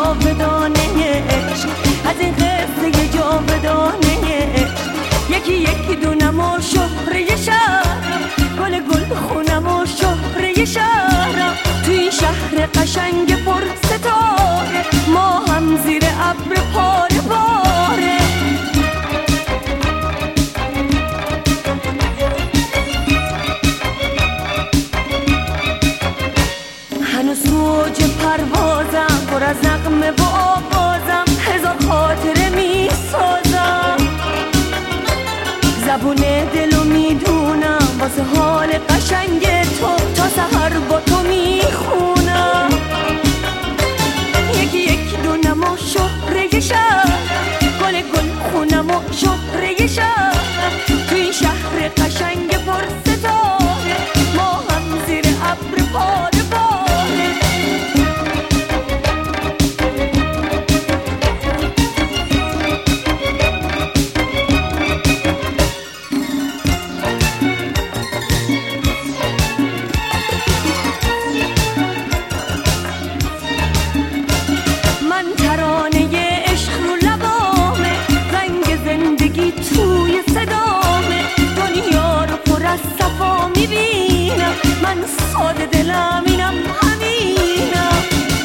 جاودانه عشق، از این قصه جاودانه عشق. یکی یکی دونم و شهره شهرم، گل خونم و شهره شهرم. تو این شهر قشنگ پر ستاره، ما هم زیر ابر پاره باره. هنوز موج پروازم، پر از نغمه و آوازم، هزار خاطره می سازم. زبون دلو میدونم، واسه حال قشنگ تو تا سحر با تو میخونم. یکی یکی دونم و شهره شهرم، گل خونم و شهره شهرم. تو این شهر قشنگ پر ستاره، ما هم زیر ابر پاره باره. من ساده دلم اینم همینم.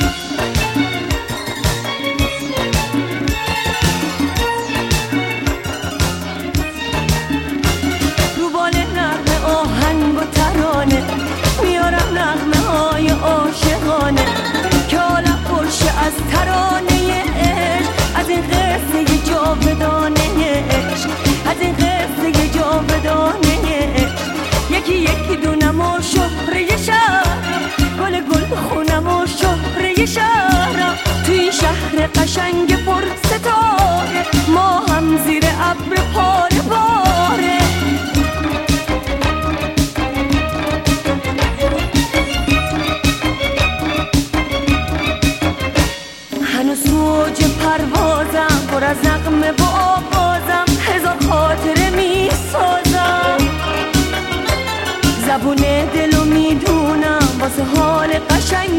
رو بال نغمه آهنگ و ترانه، میارم نغمه های عاشقانه که عالم پرشه از ترانه عشق. از این قصه جاودانه عشق، از این قصه جاودانه عشق. یکی یکی دونم و شهره شهرم، گل خونم و شهره شهرم. تو این شهر قشنگ پر ستاره، ما هم زیر ابر پاره باره. هنوز موج پروازم، پر از نغمه و آوازم، هزار خاطره می سازم. زبون دلو میدونم، واسه حال قشنگ